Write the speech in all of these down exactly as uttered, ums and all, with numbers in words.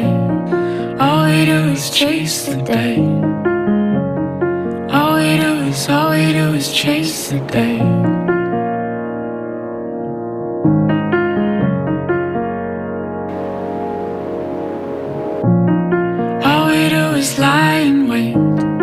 All we do is chase the day. All we do is, all we do is chase the day. All we do is lie in wait.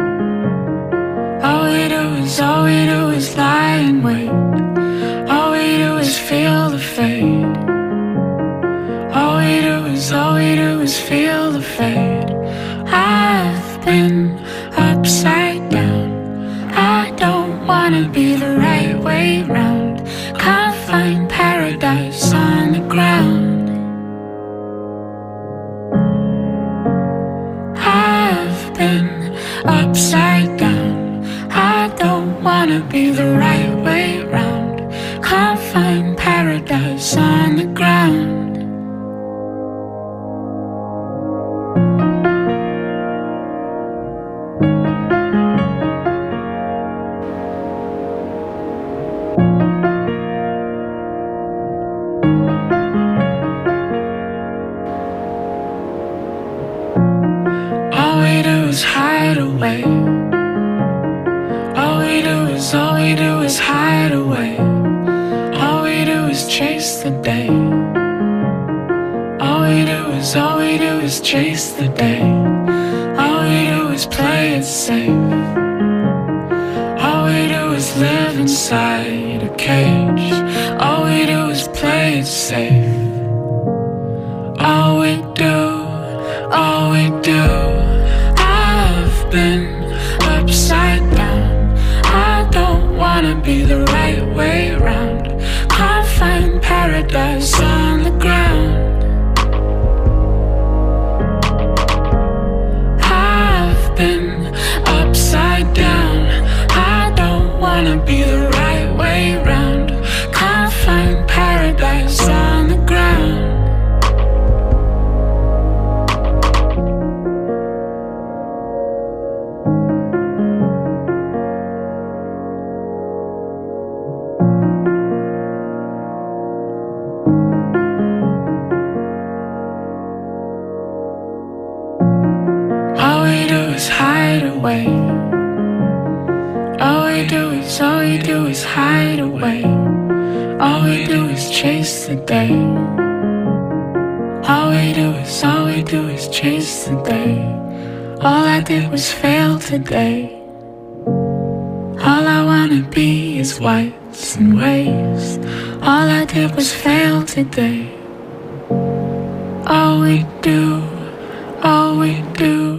All we do is, all we do is lie in wait. All we do is feel the fade. All we do is, all we do is feel the fade. I've been upside down. I don't wanna be the right way round. Can't find paradise on the ground. I've been upside down. I don't wanna be the right way round. Can't find paradise on the ground. All we do is hide away. All we do is, all we do is hide away. All we do is chase the day. All we do is, all we do is chase the day. All we do is play it safe. All we do is live inside a cage. All we do is play it safe. All we do, all we do. I've been upside down. I don't wanna be the right way round. Can't find paradise on the ground. I've been upside down. I don't wanna be the right way round. Can't find paradise on the ground. All we do is hide away. All we do is, all we do is hide away. All we do is chase the day. All we do is, all we do is chase the day. All I did was fail today. All I wanna be is whites and waves. All I did was fail today. All we do, all we do.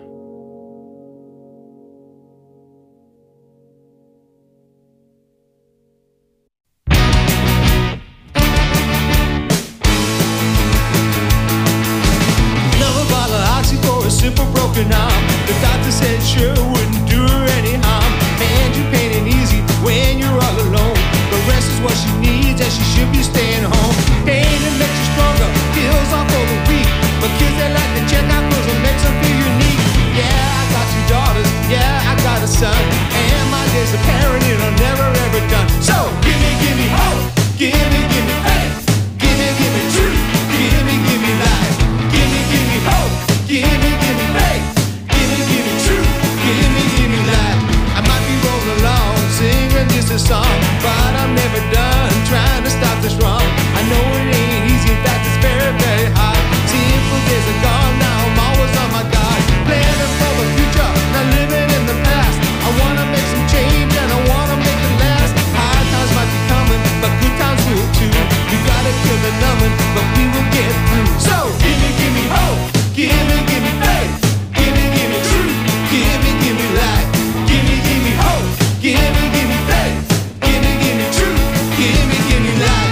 Simple broken arm. The doctor said sure wouldn't do her any harm. And you're pain easy when you're all alone. The rest is what she needs and she should be staying home. Pain that makes you stronger, heals off all the weak. But kids that like to check out clothes and makes them feel unique. Yeah, I got two daughters, yeah, I got a son. And my days of parenting are never ever done. So give me, give me hope, give me, give me faith. Give me, give me truth, give me, give me life. Give me, give me hope, give me, give me faith. Give me, give me truth, give me, give me life. I might be rolling along, singing just a song, but I'm never done trying to stop this wrong. I know it ain't easy, in fact it's very, very hard. Simple days are gone, now I'm always on my guard. Planning for the future, not living in the past. I wanna make some change and I wanna make it last. Hard times might be coming, but good times will too. We gotta kill the numbing, but we will get through. So give me, give me hope, give me, give me faith. Give me, give me truth, give me, give me life. Give me, give me hope, give me, give me faith. Give me, give me truth, give me, give me life.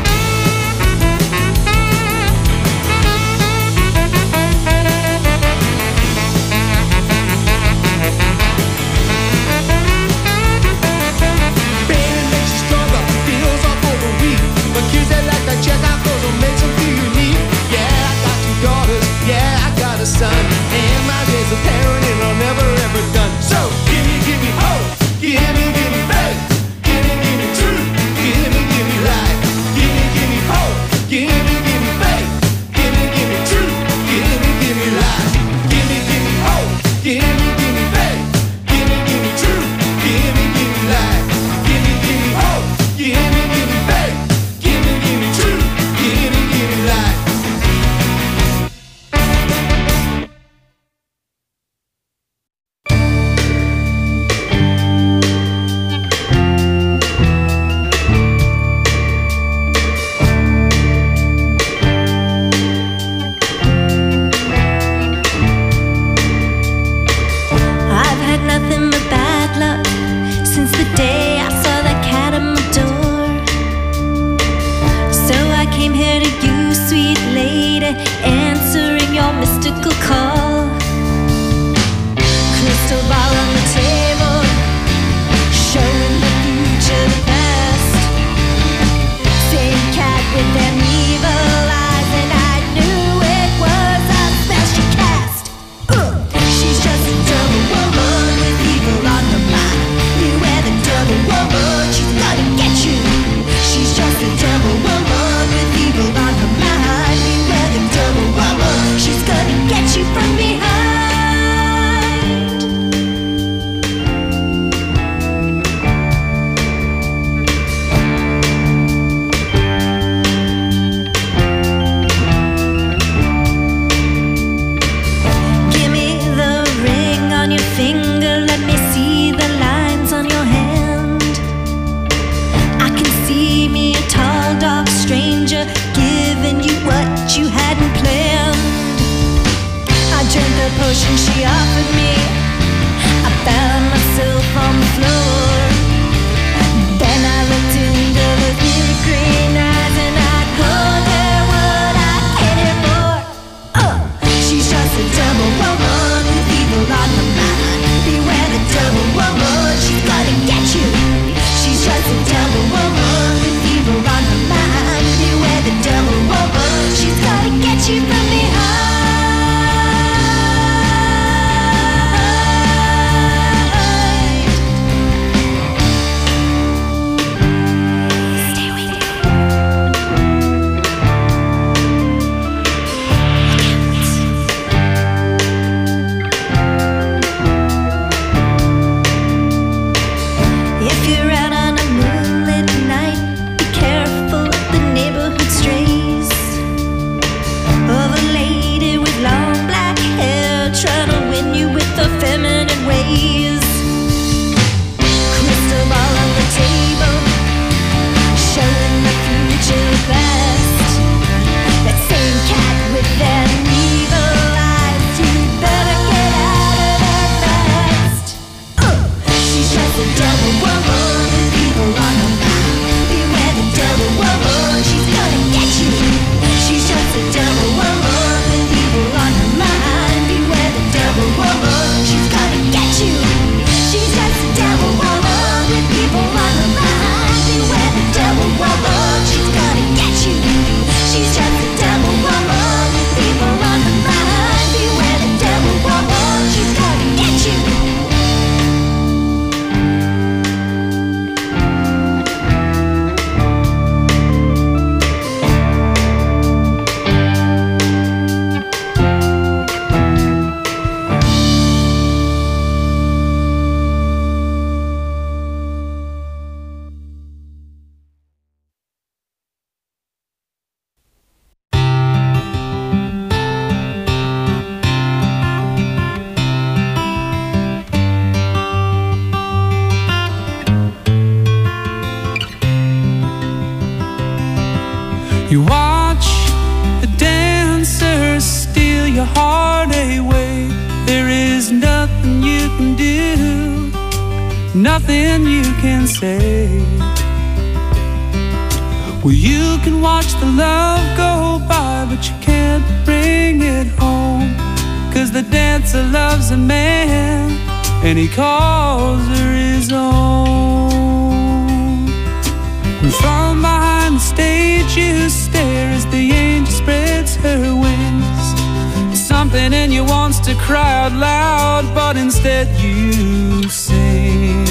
Pain makes you stronger, feels off all the weak. But kids that like to check out clothes will make them feel unique. Yeah, I got two daughters, yeah, I got a son. And my days of parenting are never ever done. So give me, give me hope, give me, give me faith. Give me, give me truth, give me, give me life. Give me, give me hope, give me, give me faith. Give me, give me truth, give me, give call. Crystal ball on the table, showing the future, the past. Same cat with them evil eyes, and I knew it was a spell she cast. Uh, she's just a double woman with evil on her mind. Beware the double woman, she's gonna get you. She's just a double woman with evil on her mind. Beware the double woman, she's gonna get you from behind. Give me the ring on your finger, let me see the lines on your hand. I can see me, a tall, dark stranger, giving you what you hadn't planned. I drank the potion she offered me, I found myself on the floor. Then I looked into those big green eyes, and I told her what I cared for. Uh, she's just a double woman with evil on her mind. Beware the double woman, she's gonna get you. She's just a double woman with evil on her mind. Beware the double woman, she's gonna get you from behind. Stay with me. If you're out on a moonlit night, be careful of the neighborhood strays. Of a lady with long black hair, trying to win you with her feminine ways. Crystal ball on the table, showing the future past. That same cat with them evil eyes, you'd better get out of there fast. Uh, she's just a double woman with evil on her mind. Beware the double woman, she's gonna get you. She's just a double woman with evil on her mind. Beware the double woman, she's gonna get you. She's just a double woman with evil on her mind. Beware the double woman, she's gonna get you. She's just a double woman with evil on her mind. Beware the double woman, she's gonna get you. You watch the dancers steal your heart away. There is nothing you can do, nothing you can say. Well, you can watch the love go by, but you can't bring it home. Cause the dancer loves a man, and he calls her his own. And from behind the stage you stare as the angel spreads her wings. Something in you wants to cry out loud, but instead you sing.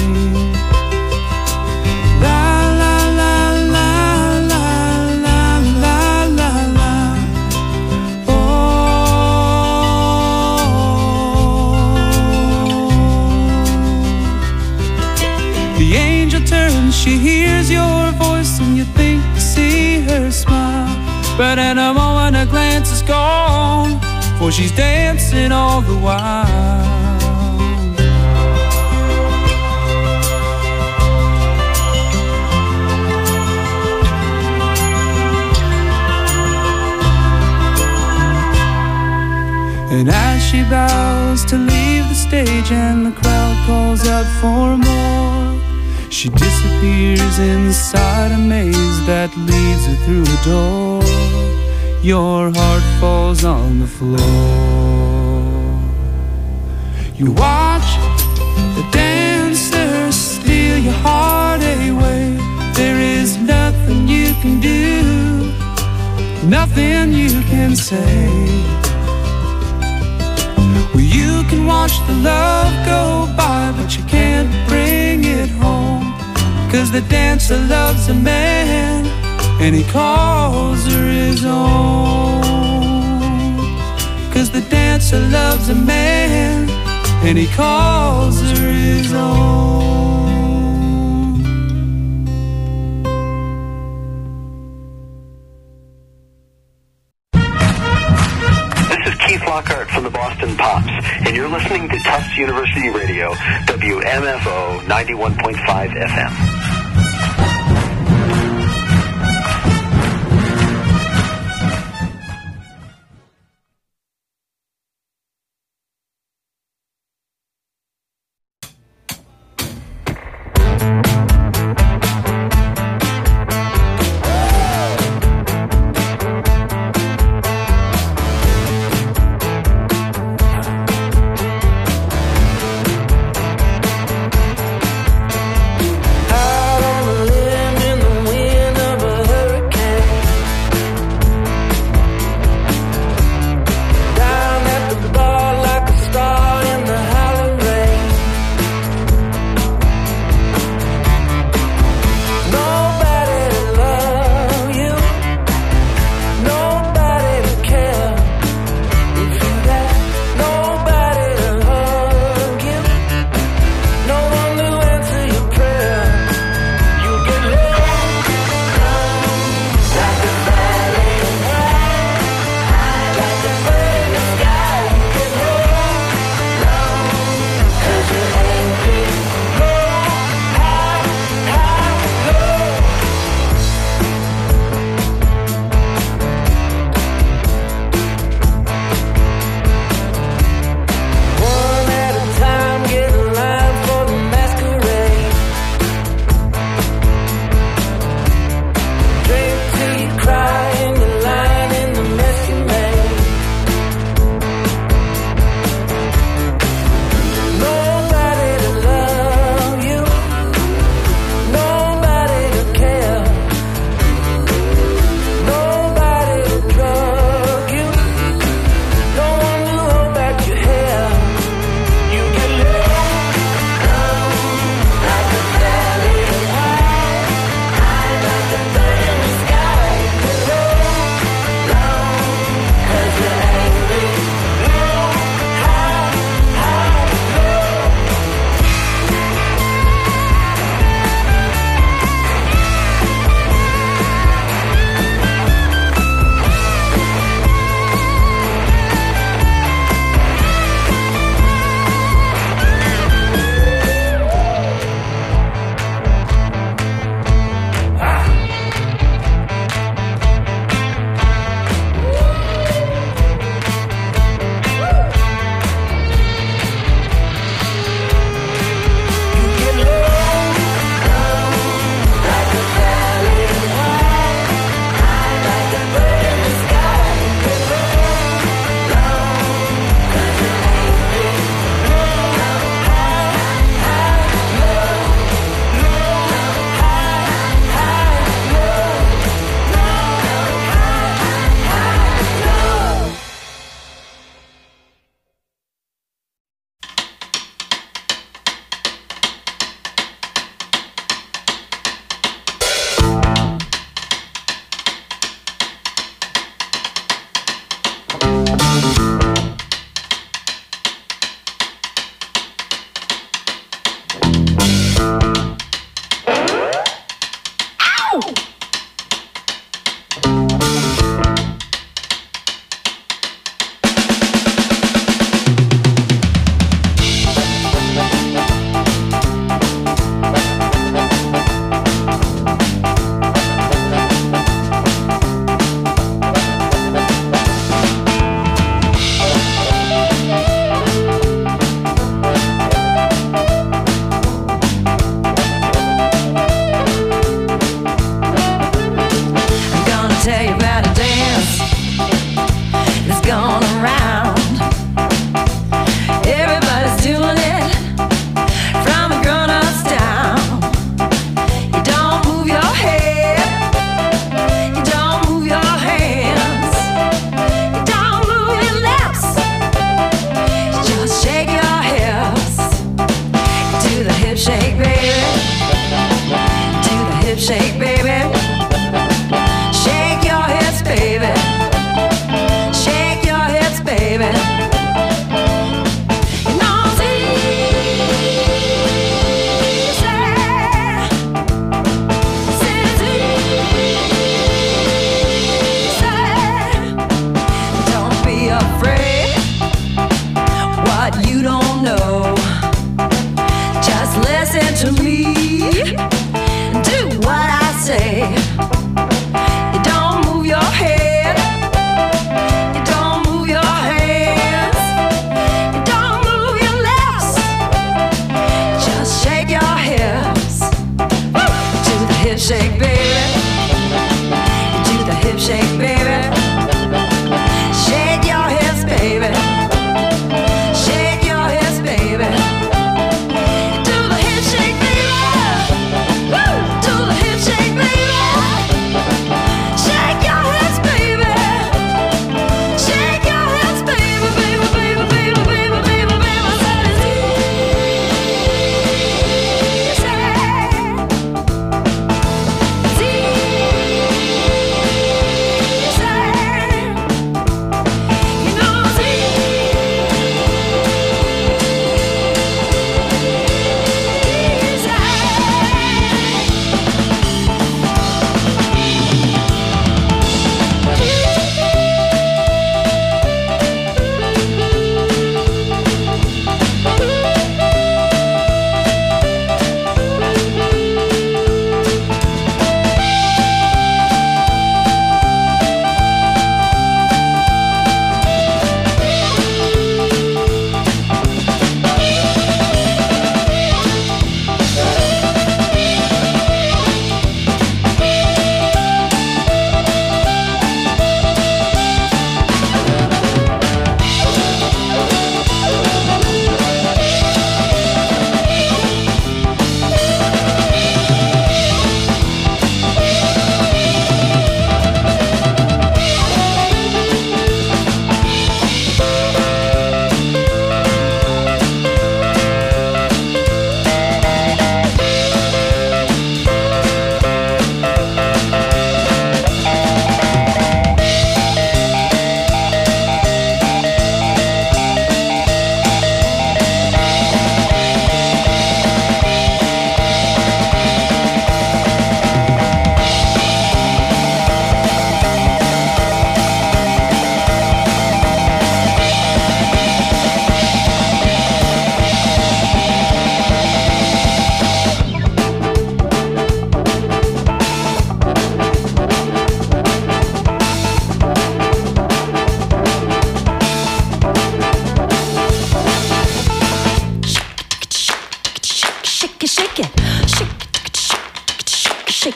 La la la la la la la la la. Oh. The angel turns, she hears your voice, and you think you see her smile. But in a moment her glance is gone, for she's dancing all the while. And as she bows to leave the stage and the crowd calls out for more, she disappears inside a maze that leads her through a door. Your heart falls on the floor. You watch the dancers steal your heart away. There is nothing you can do, nothing you can say. Well, you can watch the love go by, but you can't bring it home. 'Cause the dancer loves a man, and he calls her his own. 'Cause the dancer loves a man, and he calls her his own. This is Keith Lockhart from the Boston Pops, and you're listening to Tufts University Radio, W M F O ninety-one point five F M. I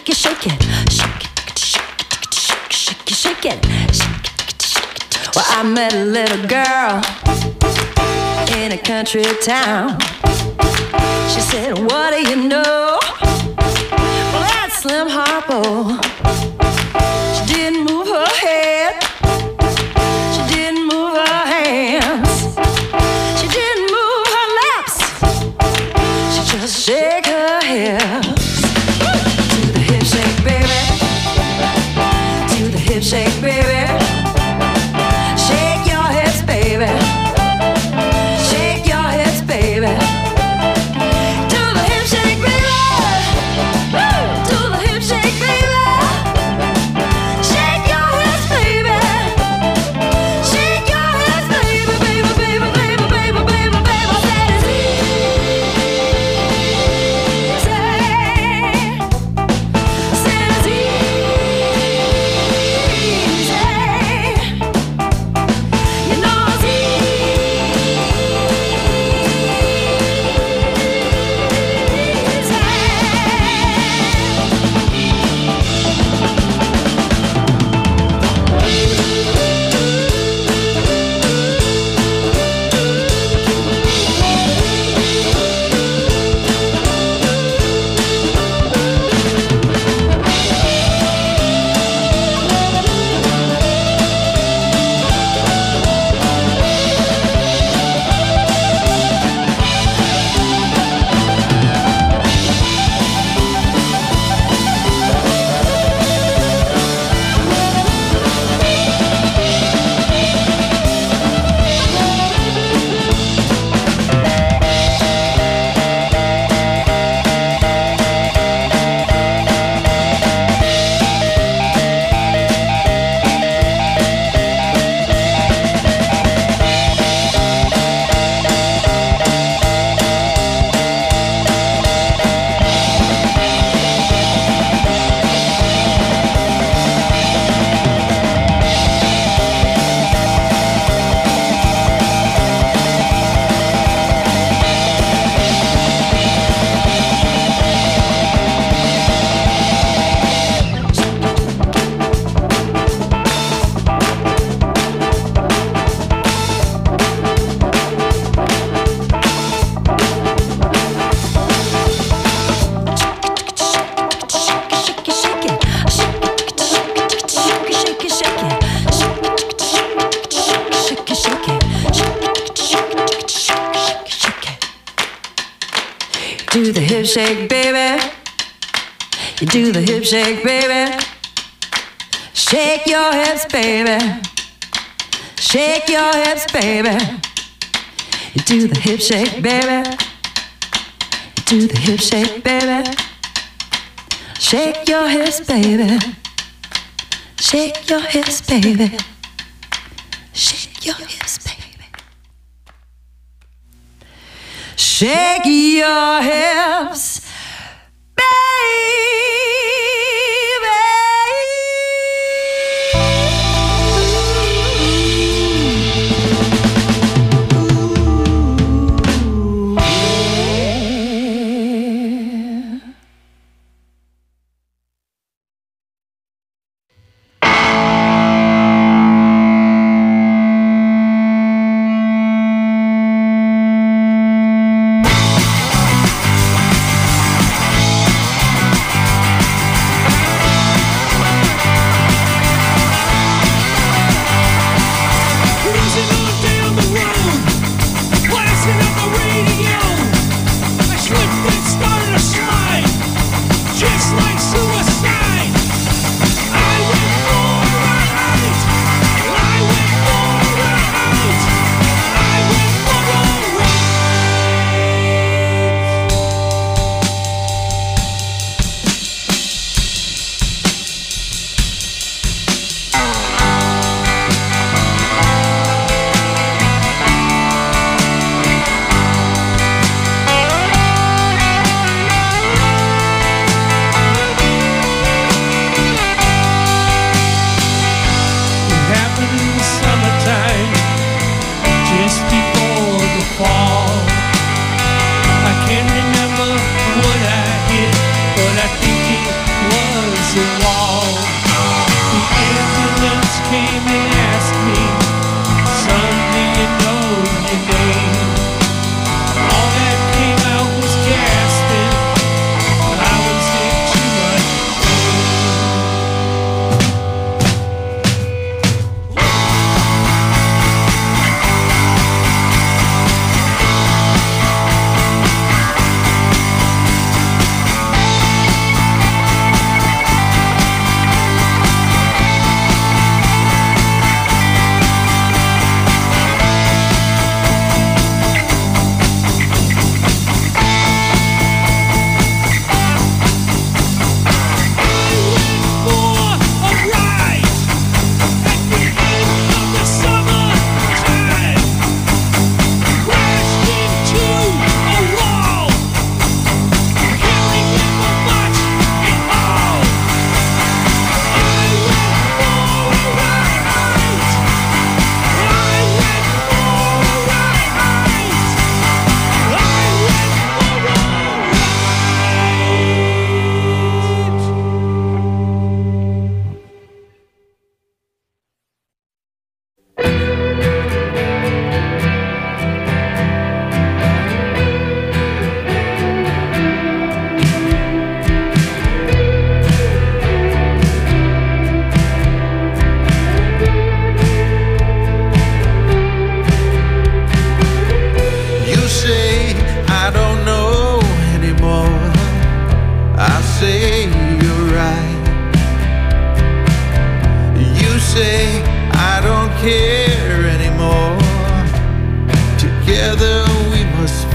shake it, shake it, shake it, shake it, shake it, shake it, shake it, shake it. Well, I met a little girl in a country town. She said, what do you know? Well, that Slim Harpo. She didn't move her head. She didn't move her hands. She didn't move her lips. She just shake her hips. To the hip shake, baby. To the hip shake, baby. Shake your hips, baby. Shake your hips, baby. Do the hip shake, baby. Do the hip shake, baby. Shake your hips, baby. Shake your hips, baby, baby, baby, baby, baby, baby, baby. I said it's easy. I said it's easy. You know it's do the hip shake, baby. You do the hip shake, baby. Shake your hips, baby. Shake your hips, baby. You do the hip shake, baby. You do the hip shake, baby. Shake your hips, baby. Shake your hips, baby. Shake your hips, baby. Shake your hips,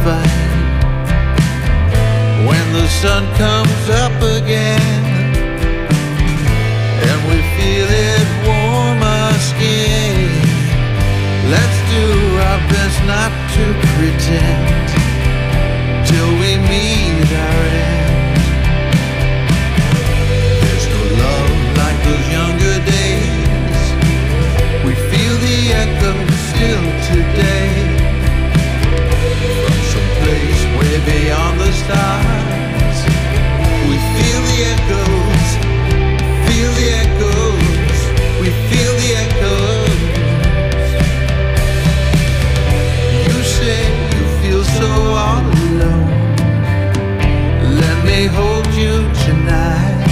fight. When the sun comes up again and we feel it warm our skin, let's do our best not to pretend till we meet our end. There's no love like those younger days. We feel the echo still today. From some place way beyond the stars, we feel the echoes, feel the echoes, we feel the echoes. You say you feel so all alone. Let me hold you tonight.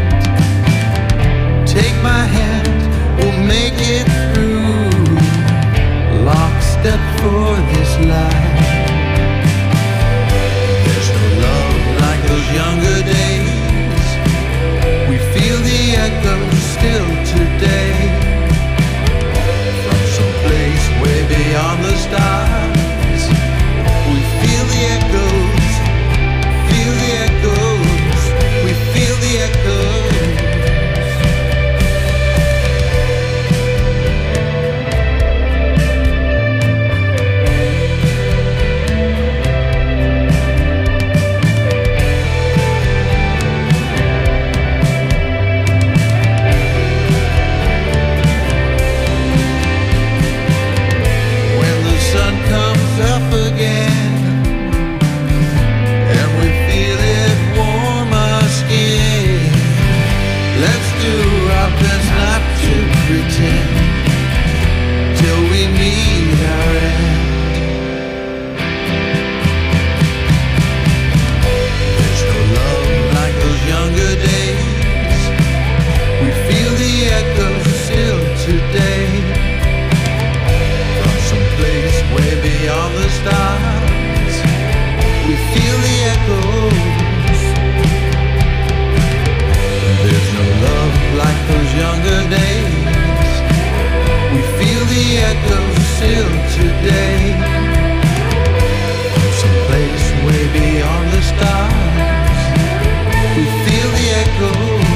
Take my hand, we'll make it through. Lockstep for this life. There's no love like those younger days. We feel the echoes still today. From some place way beyond the stars, we feel the echoes, feel the echoes, we feel the echoes. Till we meet our end. There's no love like those younger days. We feel the echoes still today. From some place way beyond the stars, we feel the echoes. There's no love like those younger days. We feel the echoes still today. From some place way beyond the stars, we feel the echoes.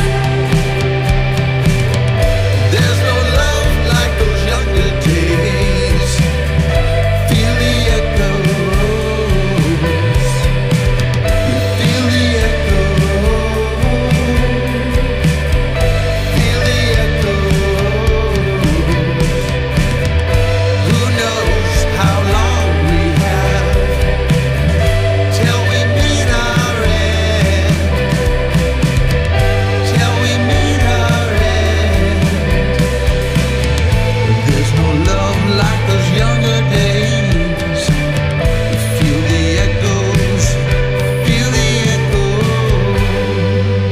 There's no love like those younger days. Feel the echoes. We feel the echoes. Feel the echoes. Who knows how long we have till we meet our end? Till we meet our end. There's no love like those younger days. We feel the echoes, feel the echoes.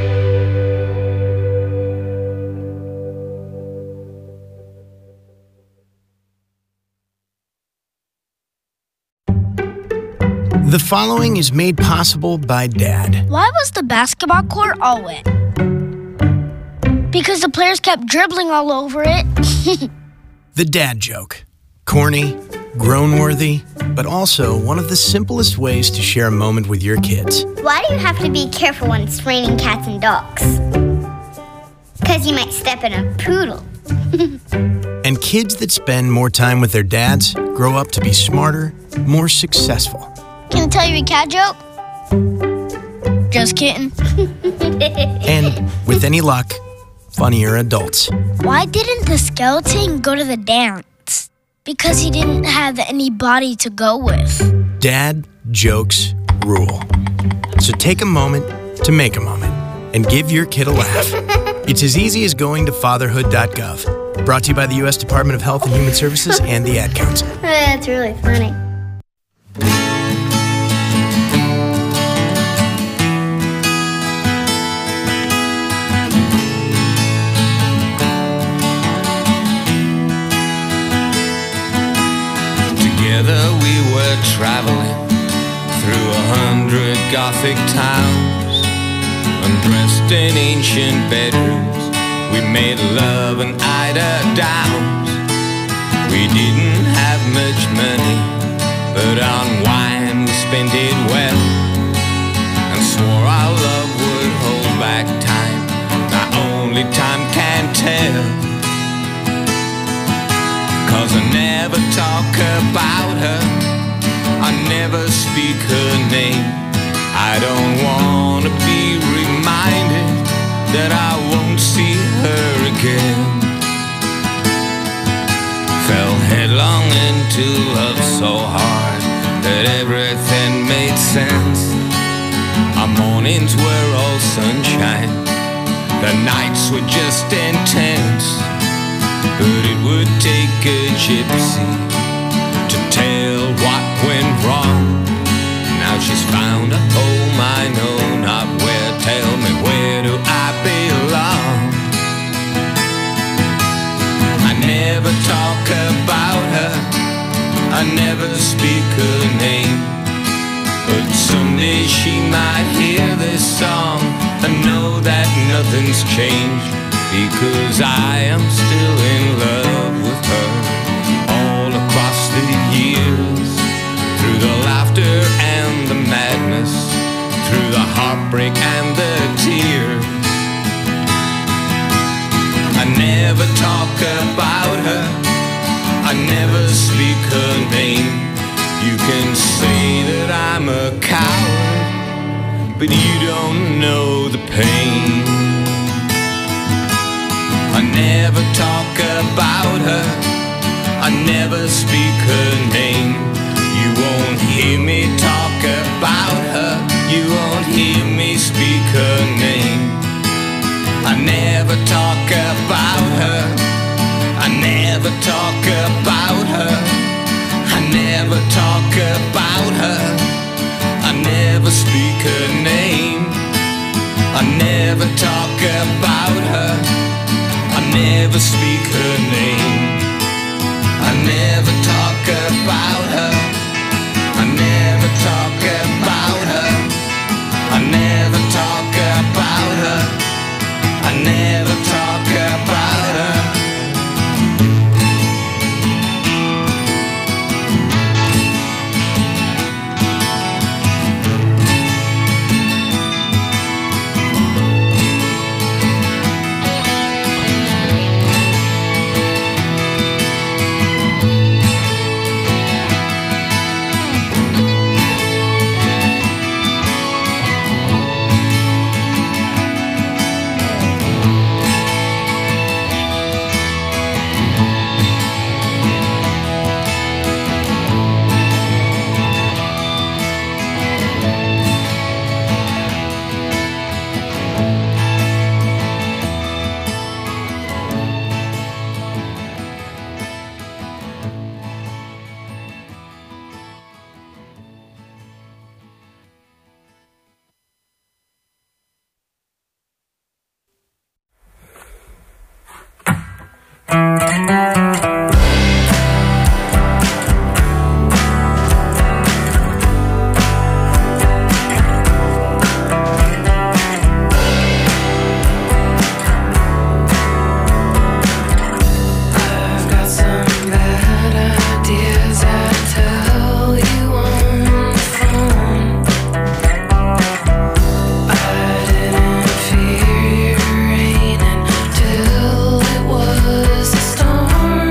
The following is made possible by Dad. Why was the basketball court all wet? Because the players kept dribbling all over it. The dad joke. Corny, groan-worthy, but also one of the simplest ways to share a moment with your kids. Why do you have to be careful when it's raining cats and dogs? Because you might step in a poodle. And kids that spend more time with their dads grow up to be smarter, more successful. Can I tell you a cat joke? Just kidding. And, with any luck, funnier adults. Why didn't the skeleton go to the dance? Because he didn't have any body to go with. Dad jokes rule. So take a moment to make a moment and give your kid a laugh. It's as easy as going to fatherhood dot gov. Brought to you by the U S Department of Health and Human Services and the Ad Council. That's really funny. Together we were traveling through a hundred Gothic towns, undressed in ancient bedrooms. We made love and eider downs. We didn't have much money, but on about her. I never speak her name. I don't want to be reminded that I won't see her again. Fell headlong into love so hard that everything made sense. Our mornings were all sunshine, the nights were just intense. But it would take a gypsy to tell what went wrong. Now she's found a home I know not where. Tell me, where do I belong? I never talk about her, I never speak her name. But someday she might hear this song and know that nothing's changed, because I am still in love with her. All across the years, through the laughter and the madness, through the heartbreak and the tears. I never talk about her, I never speak her name. You can say that I'm a coward, but you don't know the pain. I never talk about her, I never speak her name. You won't hear me talk about her, you won't hear me speak her name. I never talk about her, I never talk about her, I never talk about her, I never speak her name. I never talk about her, I never speak her name. I never talk about her, I never talk about her, I never talk about her, I never talk about her. Till it was a storm.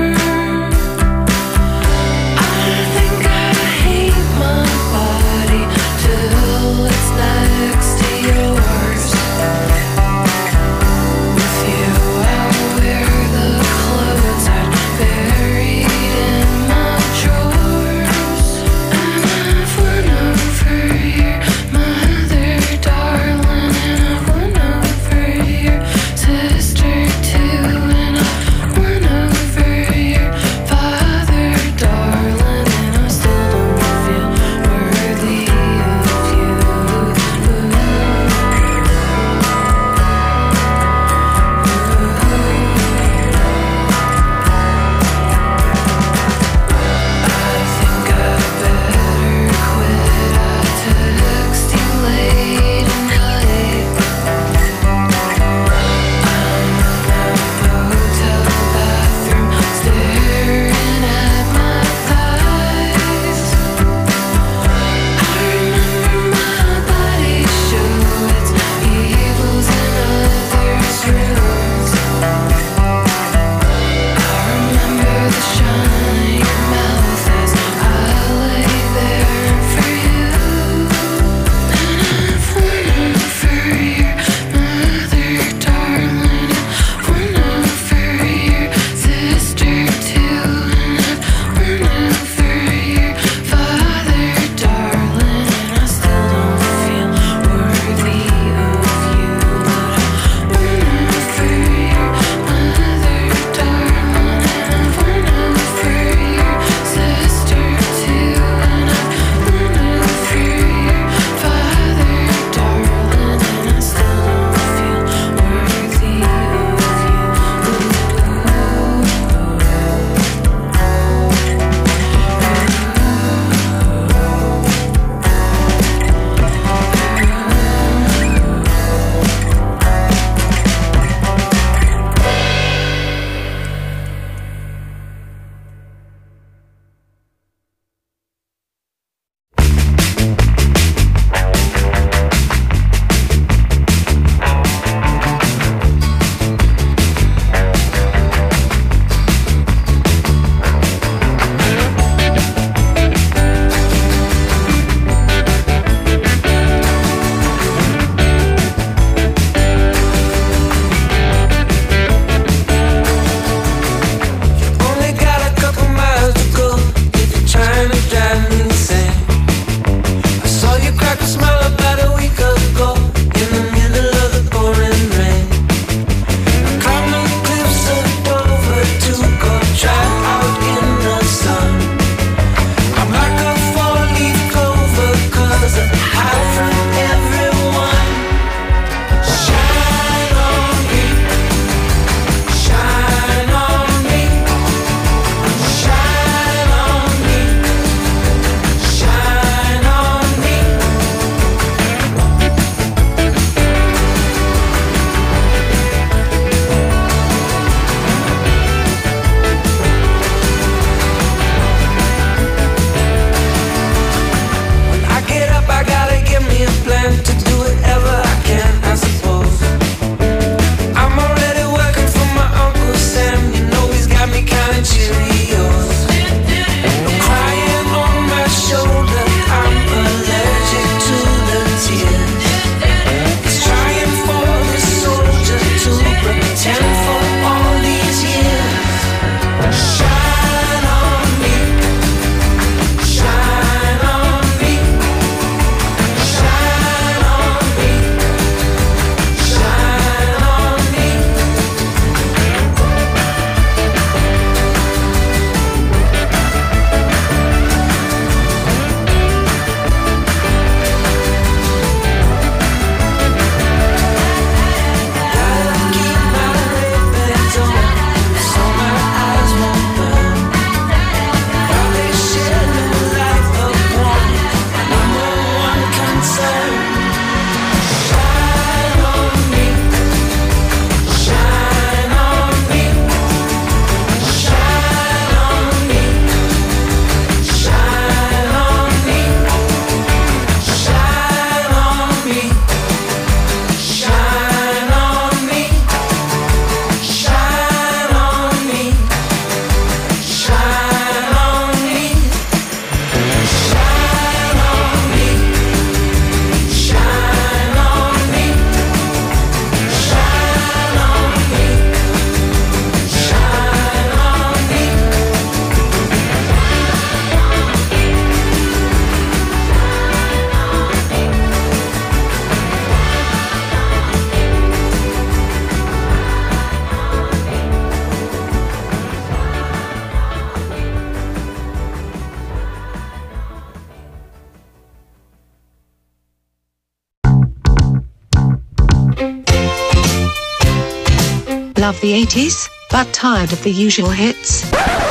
Love the eighties, but tired of the usual hits?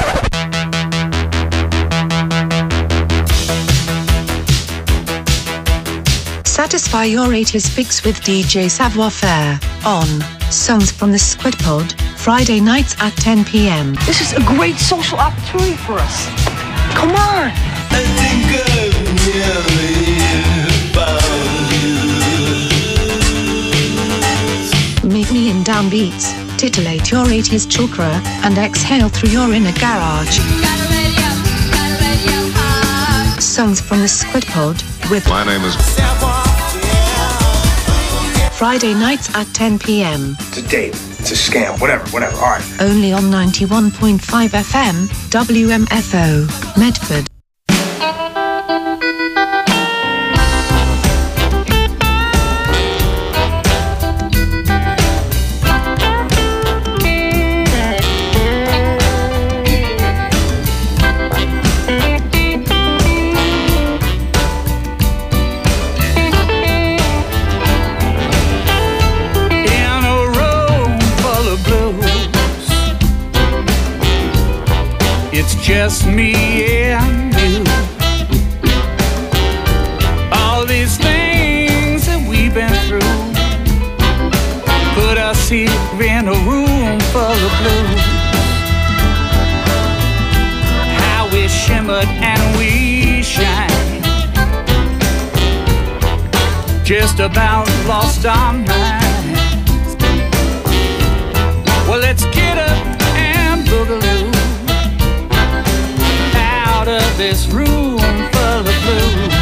Satisfy your eighties fix with D J Savoir Faire on Songs from the Squid Pod, Friday nights at ten p m. This is a great social opportunity for us. Come on! I think I'm nearly about you. Meet me in downbeats, titillate your eighties chakra, and exhale through your inner garage. Songs from the Squid Pod with My name is Friday nights at ten p m. It's a date. It's a scam. Whatever, whatever. All right. Only on ninety-one point five F M, W M F O, Medford. Just me and you. All these things that we've been through put us here in a room full of blue. How we shimmered and we shine, just about lost our minds. Well, let's get up and boogaloo out of this room full of blues.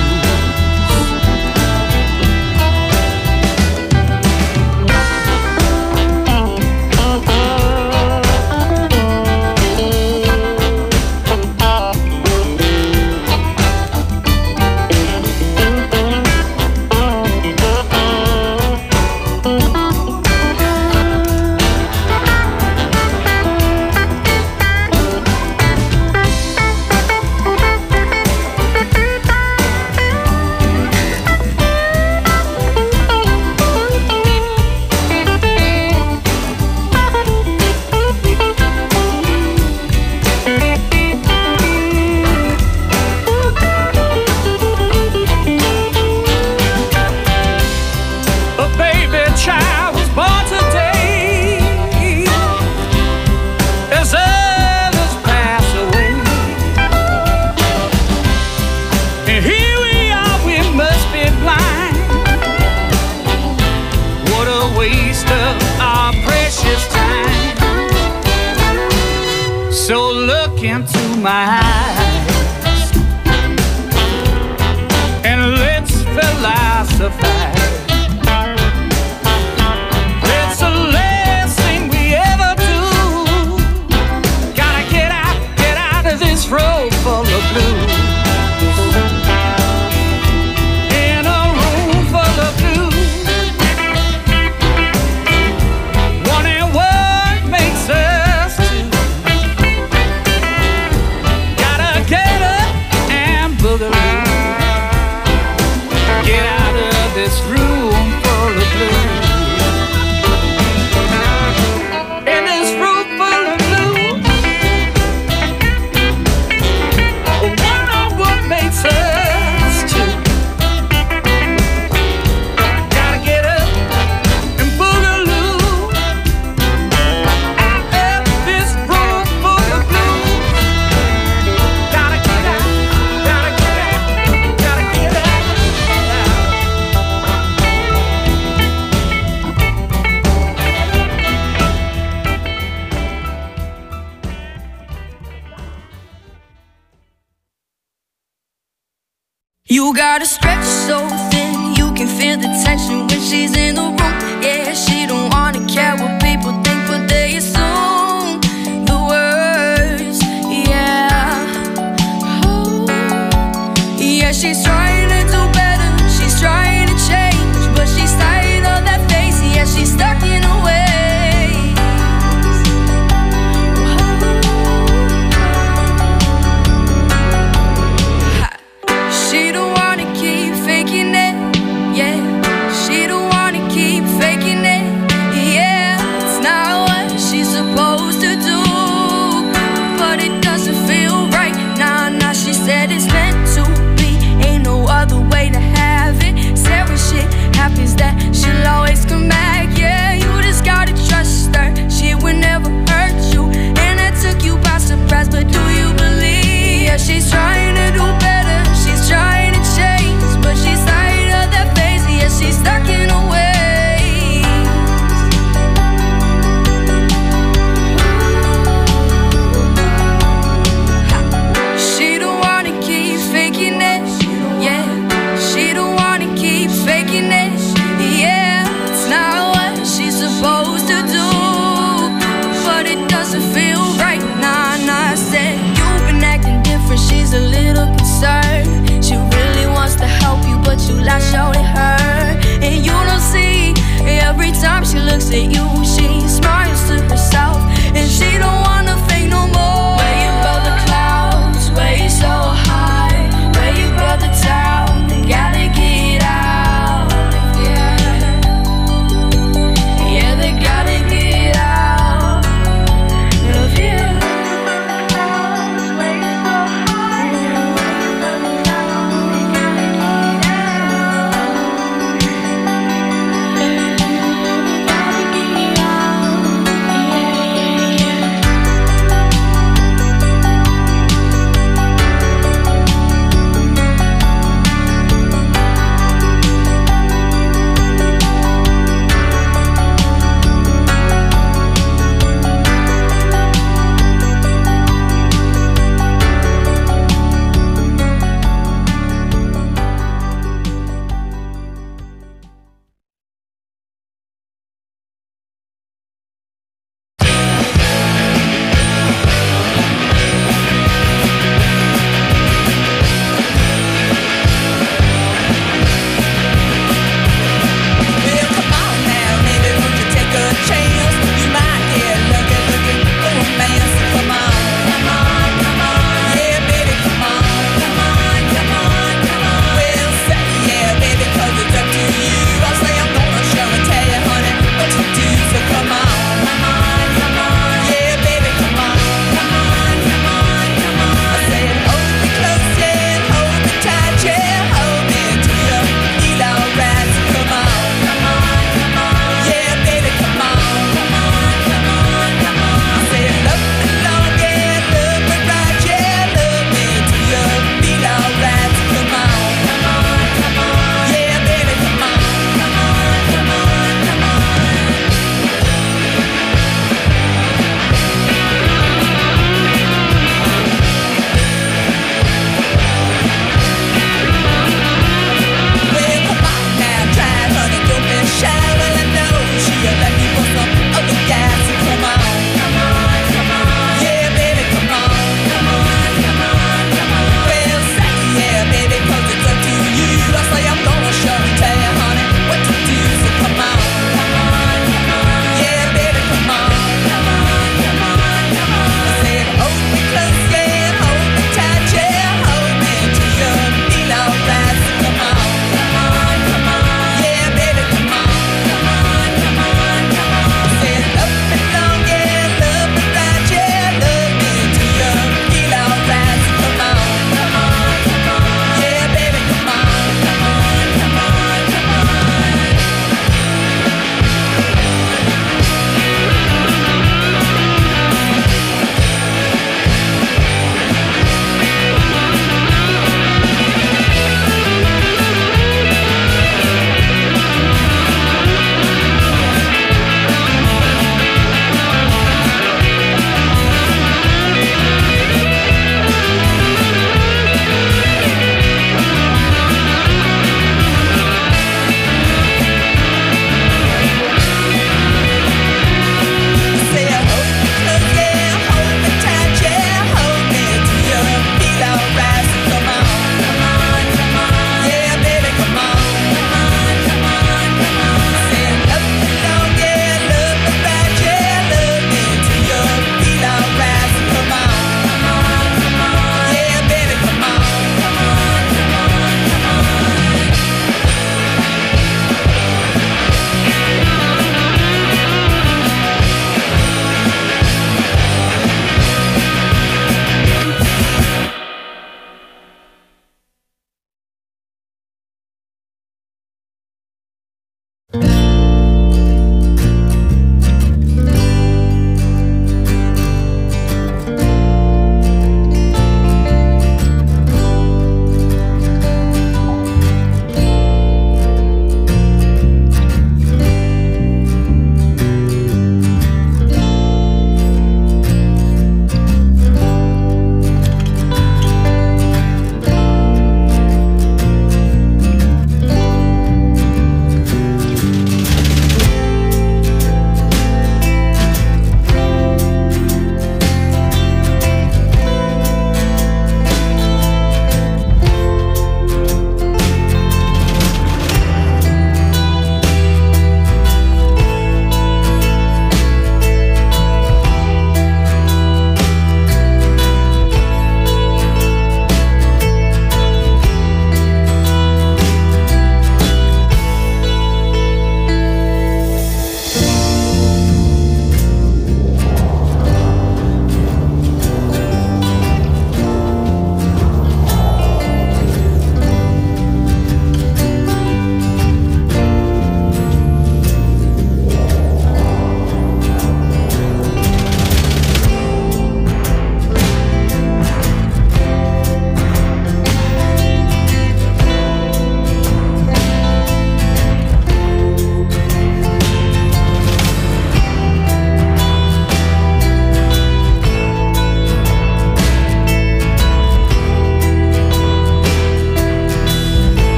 You gotta stretch so thin, you can feel the tension when she's in the room. Yeah, she don't wanna care what people think, but they assume the worst. Yeah, oh, yeah, she's trying to do better, she's trying to change, but she's tired of that face. Yeah, she's stuck in a way. She don't wanna keep faking it, yeah. She don't wanna keep faking it, yeah. It's not what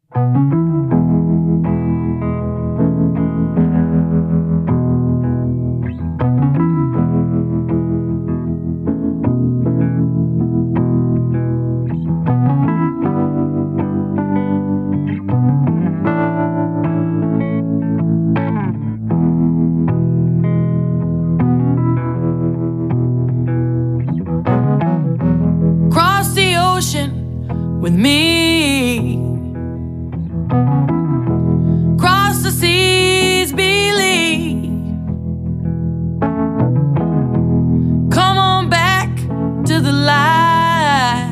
Cross the ocean with me. Cross the seas, believe. Come on back to the light.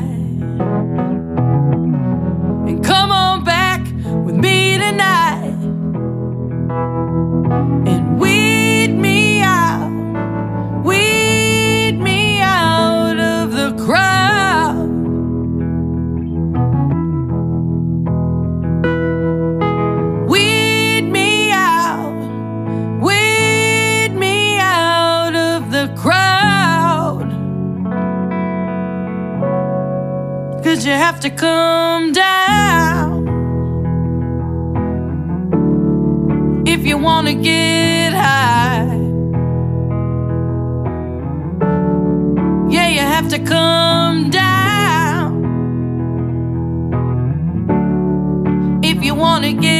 And come on back with me tonight. And weed me out. Weed me out of the crowd. Weed me out. Weed me out of the crowd. 'Cause you have to come down if you wanna get high. Yeah, you have to come down if you wanna get